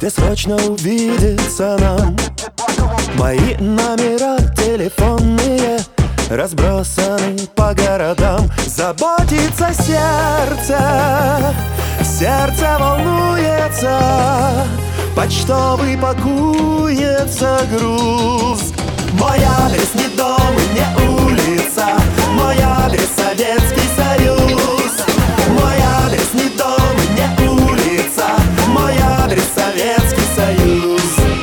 где срочно увидеться нам. Мои номера телефонные разбросаны по городам. Заботится сердце, сердце волнуется, почтовый пакуется груз. Мой адрес не дом и не улица, мой адрес Советский Союз. Мой адрес не дом и не улица, мой адрес Советский Союз.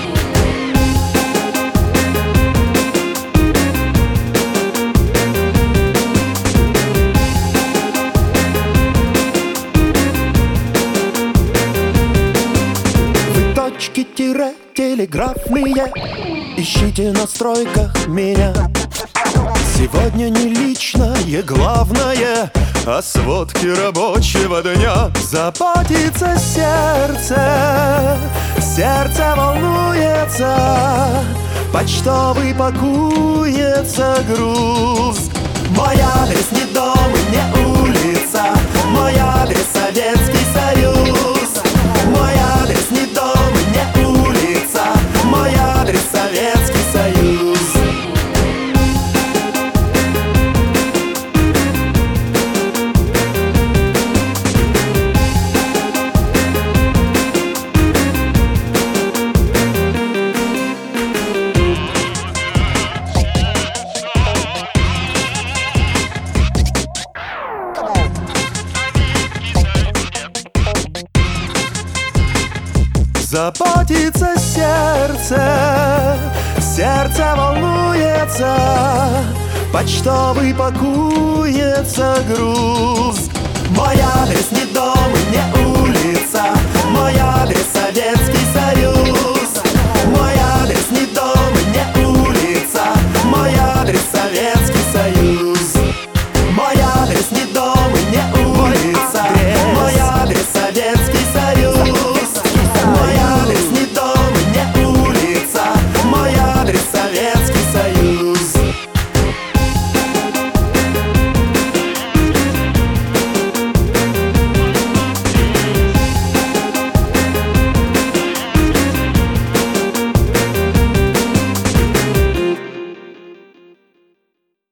Вы точки-тире телеграфные ищите на стройках меня. Сегодня не личное главное, а сводки рабочего дня. Заботится сердце, сердце волнуется, почтовый пакуется груз. Мой адрес не дом и не улица, мой адрес Советский Союз. Мой адрес не дом и не улица, мой адрес Советский Союз. Заботится сердце, сердце волнуется, почтовый пакуется груз. Мой адрес не дом и не улица, мой адрес Советский